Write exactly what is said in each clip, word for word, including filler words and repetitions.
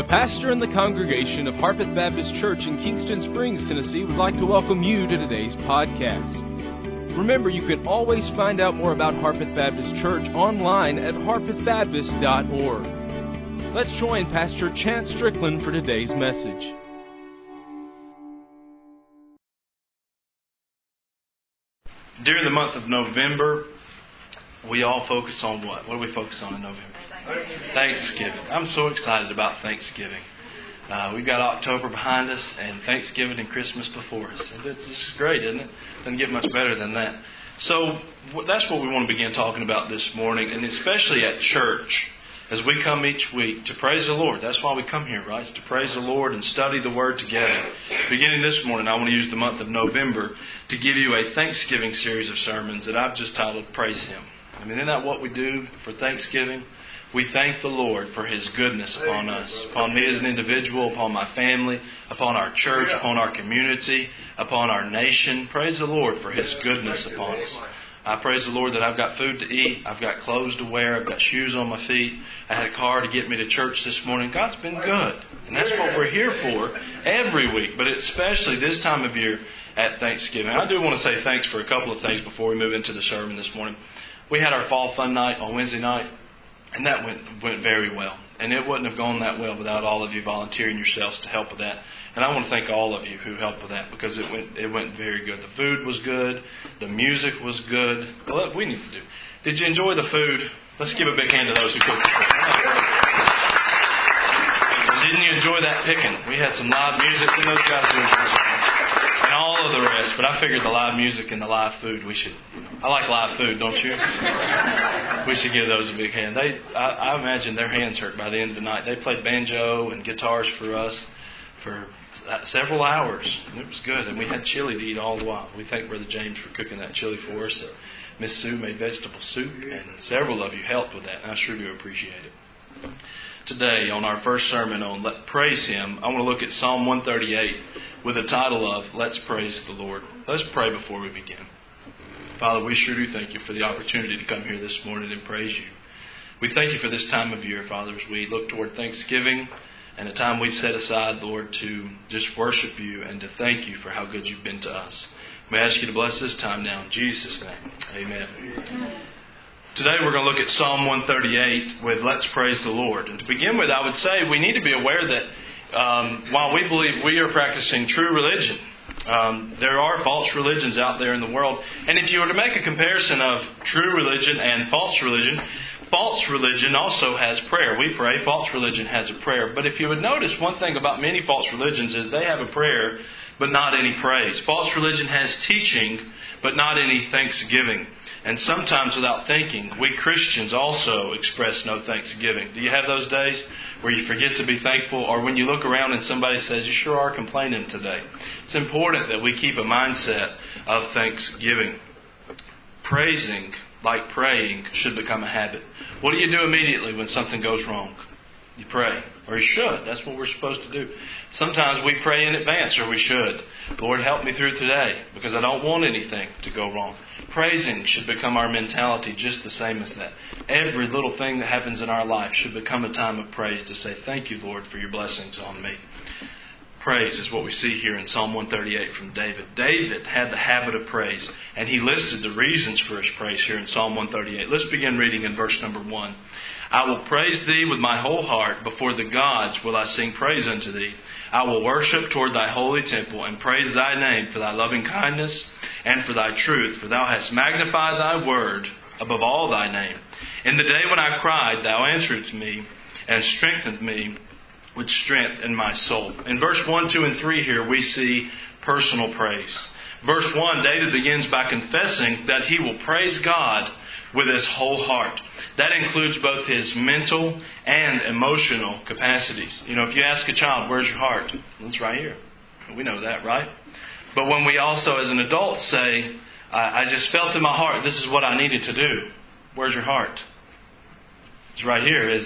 pastor in the congregation of Harpeth Baptist Church in Kingston Springs, Tennessee, would like to welcome you to today's podcast. Remember, you can always find out more about Harpeth Baptist Church online at harpeth baptist dot org. Let's join Pastor Chance Strickland for today's message. During the month of November, we all focus on what? What do we focus on in November? Thanksgiving. I'm so excited about Thanksgiving. Uh, we've got October behind us and Thanksgiving and Christmas before us. And it's just great, isn't it? Doesn't get much better than that. So that's what we want to begin talking about this morning, and especially at church. As we come each week to praise the Lord. That's why we come here, right? It's to praise the Lord and study the Word together. Beginning this morning, I want to use the month of November to give you a Thanksgiving series of sermons that I've just titled Praise Him. I mean, isn't that what we do for Thanksgiving? We thank the Lord for His goodness upon us, upon me as an individual, upon my family, upon our church, upon our community, upon our nation. Praise the Lord for His goodness upon us. I praise the Lord that I've got food to eat, I've got clothes to wear, I've got shoes on my feet, I had a car to get me to church this morning. God's been good. And that's what we're here for every week, but especially this time of year at Thanksgiving. I do want to say thanks for a couple of things before we move into the sermon this morning. We had our fall fun night on Wednesday night, and that went went very well. And it wouldn't have gone that well without all of you volunteering yourselves to help with that. And I want to thank all of you who helped with that because it went it went very good. The food was good. The music was good. Well, what we need to do. Did you enjoy the food? Let's give a big hand to those who cooked the food. Didn't you enjoy that picking? We had some live music. And those guys do and all of the rest. But I figured the live music and the live food, we should... You know, I like live food, don't you? We should give those a big hand. They, I, I imagine their hands hurt by the end of the night. They played banjo and guitars for us for several hours. And it was good. And we had chili to eat all the while. We thank Brother James for cooking that chili for us. Miss Sue made vegetable soup. And several of you helped with that. And I sure do appreciate it. Today, on our first sermon on Let Praise Him, I want to look at Psalm one thirty-eight with the title of Let's Praise the Lord. Let's pray before we begin. Father, we sure do thank you for the opportunity to come here this morning and praise you. We thank you for this time of year, Father, as we look toward Thanksgiving and a time we've set aside, Lord, to just worship you and to thank you for how good you've been to us. We ask you to bless this time now in Jesus' name. Amen. Amen. Today we're going to look at Psalm one thirty-eight with Let's Praise the Lord. And to begin with, I would say we need to be aware that um, while we believe we are practicing true religion, um, there are false religions out there in the world. And if you were to make a comparison of true religion and false religion, false religion also has prayer. We pray. False religion has a prayer. But if you would notice, one thing about many false religions is they have a prayer, but not any praise. False religion has teaching, but not any thanksgiving. And sometimes without thinking, we Christians also express no thanksgiving. Do you have those days where you forget to be thankful, or when you look around and somebody says, you sure are complaining today? It's important that we keep a mindset of thanksgiving. Praising, like praying, should become a habit. What do you do immediately when something goes wrong? You pray. Or you should. That's what we're supposed to do. Sometimes we pray in advance, or we should. Lord, help me through today, because I don't want anything to go wrong. Praising should become our mentality just the same as that. Every little thing that happens in our life should become a time of praise to say, thank you, Lord, for your blessings on me. Praise is what we see here in Psalm one thirty-eight from David. David had the habit of praise, and he listed the reasons for his praise here in Psalm one thirty-eight. Let's begin reading in verse number one. I will praise thee with my whole heart. Before the gods will I sing praise unto thee. I will worship toward thy holy temple and praise thy name for thy loving kindness and for thy truth. For thou hast magnified thy word above all thy name. In the day when I cried, thou answered me and strengthened me with strength in my soul. In verse one, two, and three here we see personal praise. Verse one, David begins by confessing that he will praise God with his whole heart. That includes both his mental and emotional capacities. You know, if you ask a child, where's your heart? Well, it's right here. We know that, right? But when we also, as an adult, say, I just felt in my heart, this is what I needed to do. Where's your heart? It's right here, isn't it?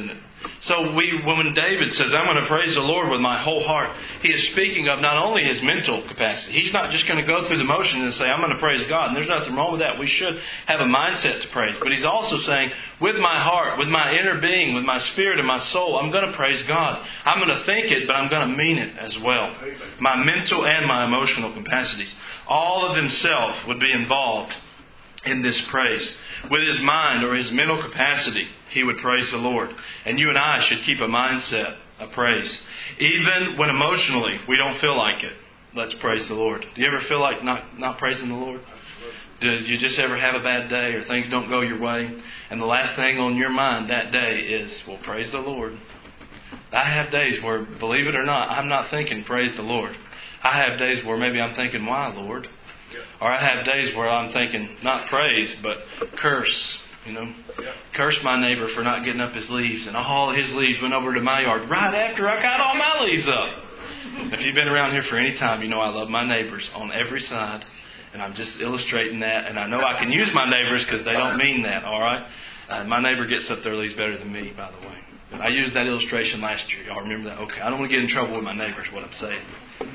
So we, when David says, I'm going to praise the Lord with my whole heart, he is speaking of not only his mental capacity. He's not just going to go through the motions and say, I'm going to praise God. And there's nothing wrong with that. We should have a mindset to praise. But he's also saying, with my heart, with my inner being, with my spirit and my soul, I'm going to praise God. I'm going to think it, but I'm going to mean it as well. My mental and my emotional capacities. All of himself would be involved in this praise. With his mind or his mental capacity, he would praise the Lord. And you and I should keep a mindset of praise. Even when emotionally we don't feel like it, let's praise the Lord. Do you ever feel like not, not praising the Lord? Do you just ever have a bad day or things don't go your way? And the last thing on your mind that day is, well, praise the Lord. I have days where, believe it or not, I'm not thinking praise the Lord. I have days where maybe I'm thinking, why, Lord? Or I have days where I'm thinking, not praise, but curse. You know, curse my neighbor for not getting up his leaves. And all his leaves went over to my yard right after I got all my leaves up. If you've been around here for any time, you know I love my neighbors on every side. And I'm just illustrating that. And I know I can use my neighbors because they don't mean that, all right? Uh, my neighbor gets up their leaves better than me, by the way. I used that illustration last year. Y'all remember that? Okay, I don't want to get in trouble with my neighbors, what I'm saying.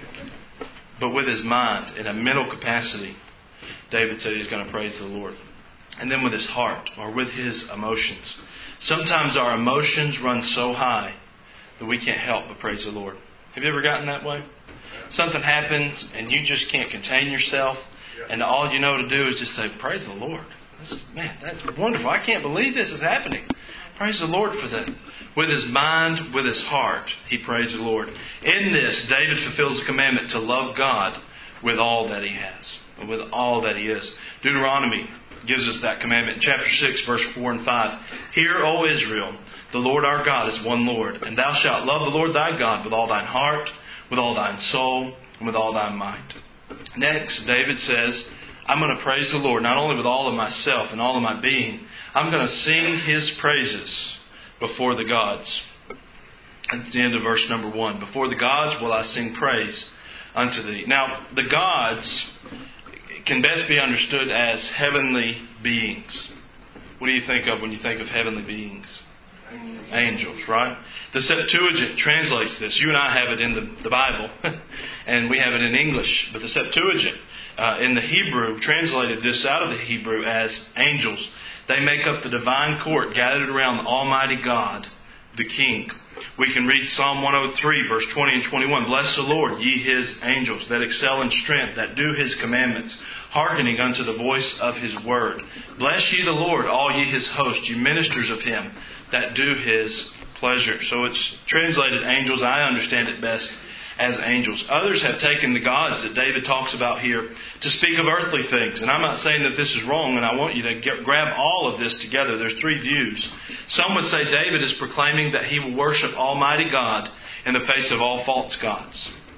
But with his mind, in a mental capacity, David said he's going to praise the Lord. And then with his heart, or with his emotions. Sometimes our emotions run so high that we can't help but praise the Lord. Have you ever gotten that way? Something happens and you just can't contain yourself. And all you know to do is just say, praise the Lord. This is, man, that's wonderful. I can't believe this is happening. Praise the Lord for that. With his mind, with his heart, he praised the Lord. In this, David fulfills the commandment to love God with all that he has, with all that he is. Deuteronomy gives us that commandment in chapter six, verse four and five. Hear, O Israel, the Lord our God is one Lord, and thou shalt love the Lord thy God with all thine heart, with all thine soul, and with all thy might. Next, David says, I'm going to praise the Lord, not only with all of myself and all of my being. I'm going to sing His praises before the gods. At the end of verse number one. Before the gods will I sing praise unto Thee. Now, the gods can best be understood as heavenly beings. What do you think of when you think of heavenly beings? Angels, Angels, right? The Septuagint translates this. You and I have it in the, the Bible, and we have it in English. But the Septuagint, uh, in the Hebrew, translated this out of the Hebrew as angels. They make up the divine court gathered around the Almighty God, the King. We can read Psalm one oh three, verse twenty and twenty-one. Bless the Lord, ye His angels, that excel in strength, that do His commandments, hearkening unto the voice of His word. Bless ye the Lord, all ye His hosts, ye ministers of Him, that do His pleasure. So it's translated angels. I understand it best as angels. Others have taken the gods that David talks about here to speak of earthly things. And I'm not saying that this is wrong, and I want you to get, grab all of this together. There's three views. Some would say David is proclaiming that he will worship Almighty God in the face of all false gods.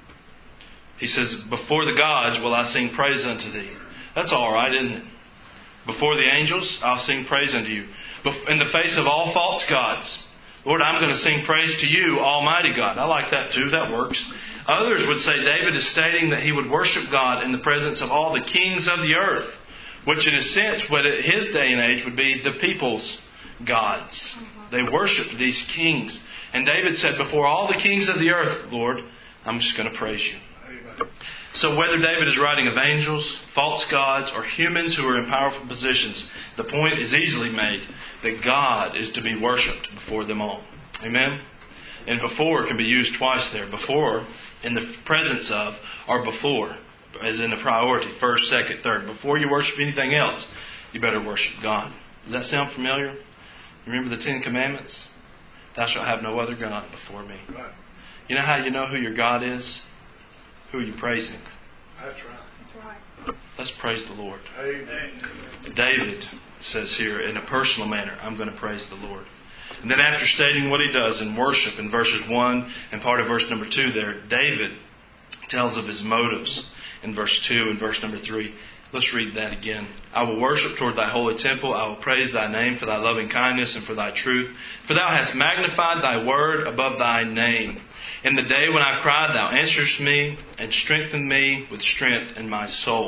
He says, before the gods will I sing praise unto Thee. That's all right, isn't it? Before the angels, I'll sing praise unto You. In the face of all false gods, Lord, I'm going to sing praise to You, Almighty God. I like that too. That works. Others would say David is stating that he would worship God in the presence of all the kings of the earth, which in a sense, what at his day and age would be the people's gods. They worshipped these kings. And David said, before all the kings of the earth, Lord, I'm just going to praise You. Amen. So whether David is writing of angels, false gods, or humans who are in powerful positions, the point is easily made that God is to be worshipped before them all. Amen? And before can be used twice there. Before, in the presence of, or before, as in the priority, first, second, third. Before you worship anything else, you better worship God. Does that sound familiar? Remember the Ten Commandments? Thou shalt have no other God before me. Right. You know how you know who your God is? Who are you praising? That's right. That's right. Let's praise the Lord. Amen. David says here, in a personal manner, I'm going to praise the Lord. And then after stating what he does in worship in verses one and part of verse number two there, David tells of his motives in verse two and verse number three. Let's read that again. I will worship toward Thy holy temple. I will praise Thy name for Thy loving kindness and for Thy truth. For Thou hast magnified Thy word above Thy name. In the day when I cried, Thou answerest me and strengthened me with strength in my soul.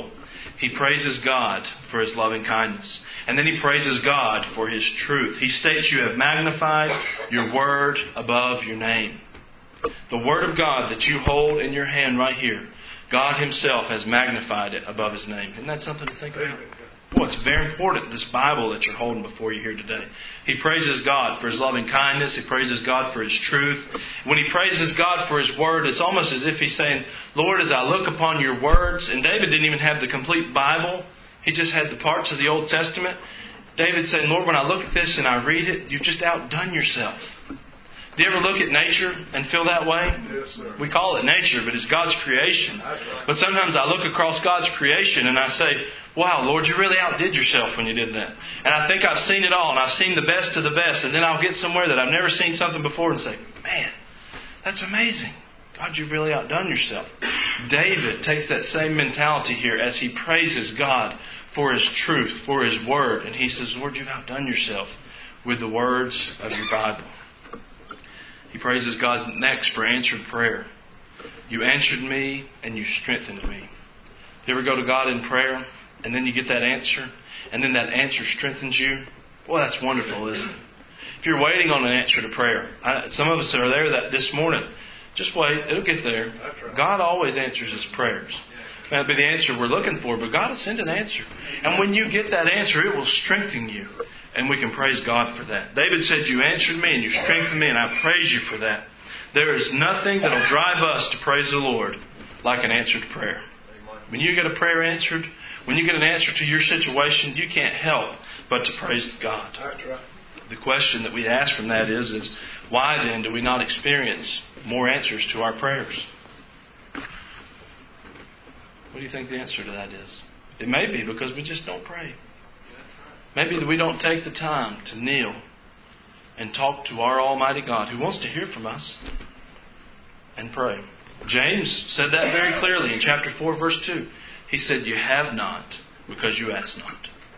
He praises God for His loving kindness. And then he praises God for His truth. He states, you have magnified your word above your name. The Word of God that you hold in your hand right here, God Himself has magnified it above His name. Isn't that something to think about? Boy, it's very important, this Bible that you're holding before you here today. He praises God for His loving kindness. He praises God for His truth. When he praises God for His Word, it's almost as if he's saying, Lord, as I look upon your words, and David didn't even have the complete Bible. He just had the parts of the Old Testament. David said, Lord, when I look at this and I read it, you've just outdone yourself. Do you ever look at nature and feel that way? Yes, sir. We call it nature, but it's God's creation. Right. But sometimes I look across God's creation and I say, wow, Lord, you really outdid yourself when you did that. And I think I've seen it all, and I've seen the best of the best. And then I'll get somewhere that I've never seen something before and say, man, that's amazing. God, you've really outdone yourself. David takes that same mentality here as he praises God for His truth, for His Word. And he says, Lord, you've outdone yourself with the words of your Bible. He praises God next for answered prayer. You answered me and you strengthened me. You ever go to God in prayer and then you get that answer and then that answer strengthens you? Boy, that's wonderful, isn't it? If you're waiting on an answer to prayer, I, some of us are there that this morning. Just wait. It'll get there. God always answers His prayers. That'll be the answer we're looking for, but God will send an answer. And when you get that answer, it will strengthen you. And we can praise God for that. David said, you answered me and you strengthened me, and I praise you for that. There is nothing that will drive us to praise the Lord like an answered prayer. When you get a prayer answered, when you get an answer to your situation, you can't help but to praise God. The question that we ask from that is, is why then do we not experience more answers to our prayers? What do you think the answer to that is? It may be because we just don't pray. Maybe we don't take the time to kneel and talk to our Almighty God who wants to hear from us and pray. James said that very clearly in chapter four, verse two. He said, you have not because you ask not.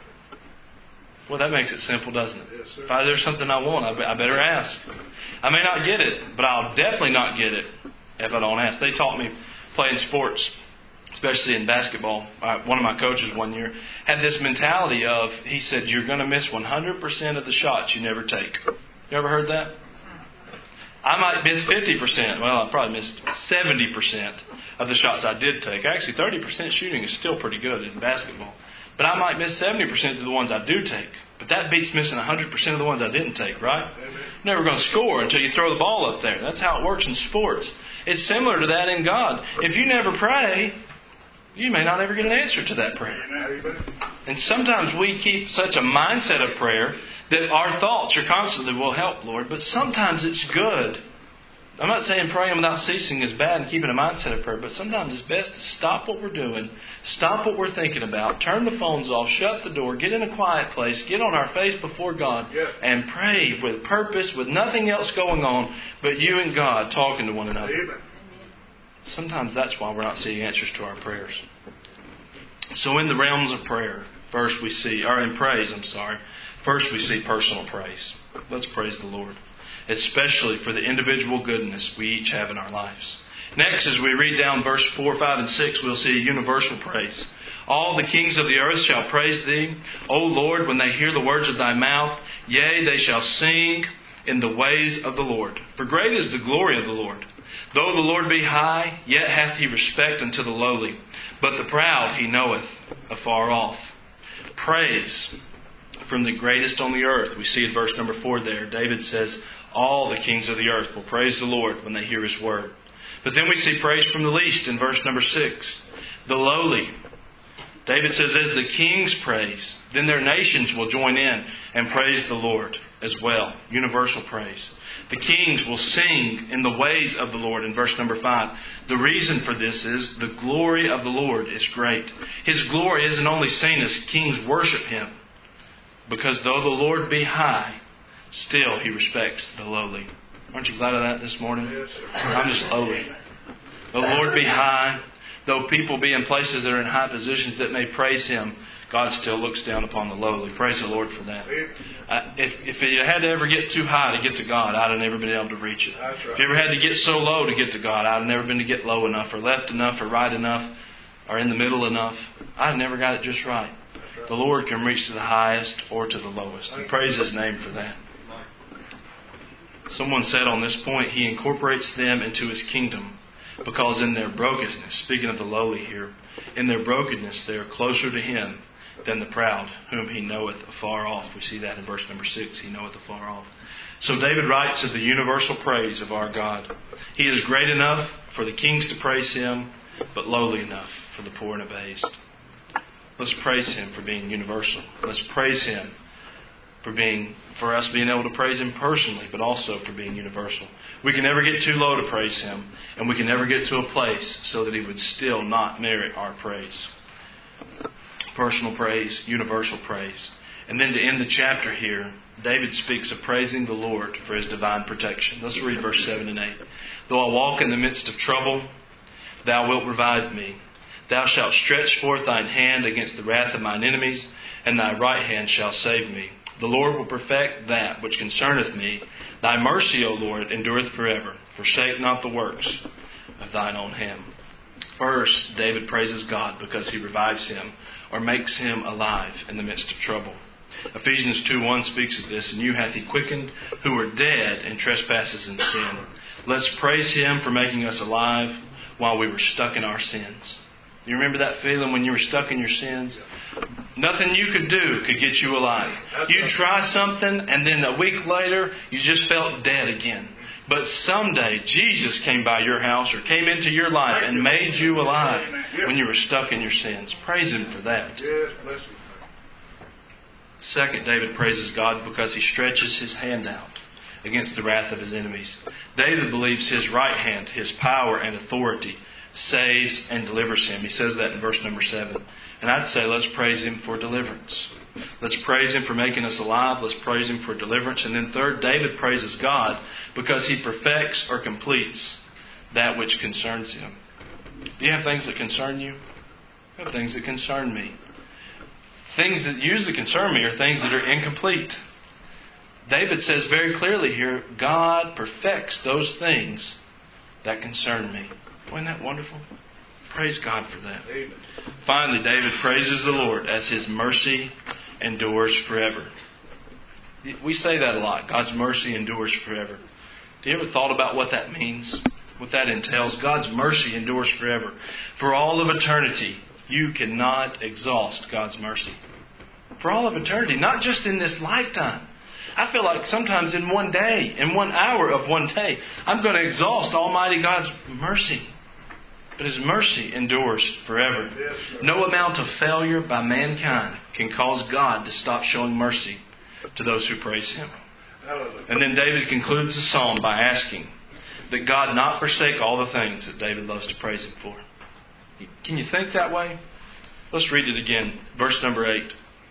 Well, that makes it simple, doesn't it? Yes, sir. If I, there's something I want, I, I better ask. I may not get it, but I'll definitely not get it if I don't ask. They taught me playing sports, especially in basketball. One of my coaches one year had this mentality of, he said, you're going to miss one hundred percent of the shots you never take. You ever heard that? I might miss fifty percent. Well, I probably missed seventy percent of the shots I did take. Actually, thirty percent shooting is still pretty good in basketball. But I might miss seventy percent of the ones I do take. But that beats missing one hundred percent of the ones I didn't take, right? You're never going to score until you throw the ball up there. That's how it works in sports. It's similar to that in God. If you never pray, you may not ever get an answer to that prayer. And sometimes we keep such a mindset of prayer that our thoughts are constantly, well, help, Lord. But sometimes it's good. I'm not saying praying without ceasing is bad and keeping a mindset of prayer, but sometimes it's best to stop what we're doing, stop what we're thinking about, turn the phones off, shut the door, get in a quiet place, get on our face before God, yeah. and pray with purpose, with nothing else going on but you and God talking to one another. Amen. Sometimes that's why we're not seeing answers to our prayers. So in the realms of prayer, first we see, or in praise, I'm sorry, first we see personal praise. Let's praise the Lord, especially for the individual goodness we each have in our lives. Next, as we read down verse four, five, and six, we'll see a universal praise. All the kings of the earth shall praise Thee, O Lord, when they hear the words of Thy mouth. Yea, they shall sing in the ways of the Lord. For great is the glory of the Lord. Though the Lord be high, yet hath He respect unto the lowly. But the proud He knoweth afar off. Praise from the greatest on the earth. We see in verse number four there, David says, all the kings of the earth will praise the Lord when they hear His word. But then we see praise from the least in verse number six. The lowly. David says, as the kings praise, then their nations will join in and praise the Lord as well. Universal praise. The kings will sing in the ways of the Lord in verse number five. The reason for this is the glory of the Lord is great. His glory isn't only seen as kings worship Him, because though the Lord be high, still He respects the lowly. Aren't you glad of that this morning? Yes, sir. I'm just lowly. Though the Lord be high, though people be in places that are in high positions that may praise Him, God still looks down upon the lowly. Praise the Lord for that. Uh, if, if you had to ever get too high to get to God, I'd have never been able to reach it. That's right. If you ever had to get so low to get to God, I'd have never been to get low enough or left enough or right enough. or in the middle enough. I never got it just right. The Lord can reach to the highest or to the lowest. And praise His name for that. Someone said on this point, He incorporates them into His kingdom because in their brokenness, speaking of the lowly here, in their brokenness they are closer to Him than the proud, whom He knoweth afar off. We see that in verse number six, He knoweth afar off. So David writes of the universal praise of our God. He is great enough for the kings to praise Him, but lowly enough for the poor and abased. Let's praise Him for being universal. Let's praise Him for being, for us being able to praise Him personally, but also for being universal. We can never get too low to praise Him, and we can never get to a place so that He would still not merit our praise. Personal praise, universal praise. And then to end the chapter here, David speaks of praising the Lord for His divine protection. Let's read verse seven and eight. Though I walk in the midst of trouble, Thou wilt revive me. Thou shalt stretch forth Thine hand against the wrath of mine enemies, and Thy right hand shall save me. The Lord will perfect that which concerneth me. Thy mercy, O Lord, endureth forever. Forsake not the works of Thine own hand. First, David praises God because He revives him or makes him alive in the midst of trouble. Ephesians two one speaks of this. And you hath He quickened who were dead in trespasses and sin. Let's praise Him for making us alive while we were stuck in our sins. You remember that feeling when you were stuck in your sins? Nothing you could do could get you alive. You'd try something and then a week later you just felt dead again. But someday Jesus came by your house or came into your life and made you alive when you were stuck in your sins. Praise Him for that. Second, David praises God because he stretches his hand out against the wrath of his enemies. David believes his right hand, his power and authority, saves and delivers him. He says that in verse number seven. And I'd say let's praise Him for deliverance. Let's praise Him for making us alive. Let's praise Him for deliverance. And then third, David praises God because He perfects or completes that which concerns him. Do you have things that concern you? I have things that concern me. Things that usually concern me are things that are incomplete. David says very clearly here, God perfects those things that concern me. Isn't that wonderful? Praise God for that. Amen. Finally, David praises the Lord as His mercy endures forever. We say that a lot. God's mercy endures forever. Do you ever thought about what that means? What that entails? God's mercy endures forever. For all of eternity, you cannot exhaust God's mercy. For all of eternity, not just in this lifetime. I feel like sometimes in one day, in one hour of one day, I'm going to exhaust Almighty God's mercy. But His mercy endures forever. No amount of failure by mankind can cause God to stop showing mercy to those who praise Him. And then David concludes the psalm by asking that God not forsake all the things that David loves to praise Him for. Can you think that way? Let's read it again. Verse number eight.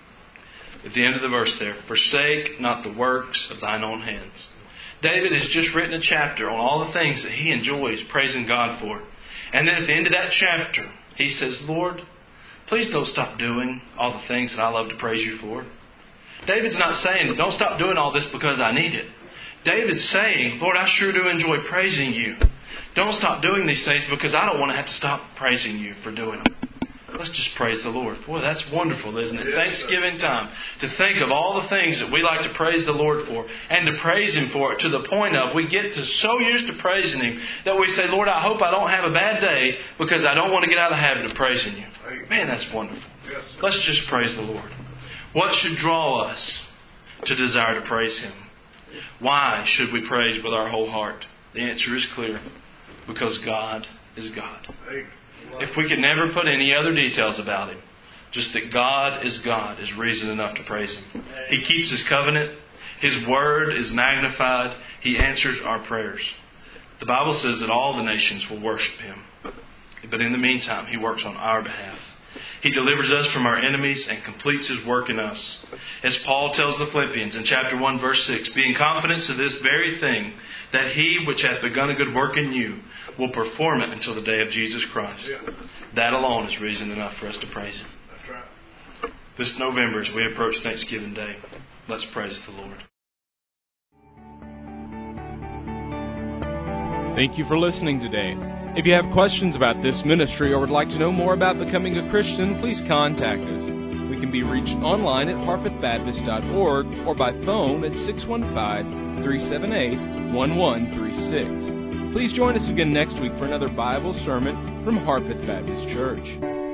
At the end of the verse there. Forsake not the works of Thine own hands. David has just written a chapter on all the things that he enjoys praising God for. And then at the end of that chapter, he says, Lord, please don't stop doing all the things that I love to praise You for. David's not saying, don't stop doing all this because I need it. David's saying, Lord, I sure do enjoy praising You. Don't stop doing these things because I don't want to have to stop praising You for doing them. Let's just praise the Lord. Boy, that's wonderful, isn't it? Thanksgiving time. To think of all the things that we like to praise the Lord for and to praise Him for it to the point of we get to so used to praising Him that we say, Lord, I hope I don't have a bad day because I don't want to get out of the habit of praising You. Man, that's wonderful. Let's just praise the Lord. What should draw us to desire to praise Him? Why should we praise with our whole heart? The answer is clear. Because God is God. If we could never put any other details about Him, just that God is God is reason enough to praise Him. He keeps His covenant. His word is magnified. He answers our prayers. The Bible says that all the nations will worship Him. But in the meantime, He works on our behalf. He delivers us from our enemies and completes His work in us. As Paul tells the Philippians in chapter one, verse six, being confident of this very thing, that He which hath begun a good work in you will perform it until the day of Jesus Christ. Yeah. That alone is reason enough for us to praise Him. That's right. This November, as we approach Thanksgiving Day, let's praise the Lord. Thank you for listening today. If you have questions about this ministry or would like to know more about becoming a Christian, please contact us. We can be reached online at harpeth baptist dot org or by phone at six one five, three seven eight, one one three six. Please join us again next week for another Bible sermon from Harpeth Baptist Church.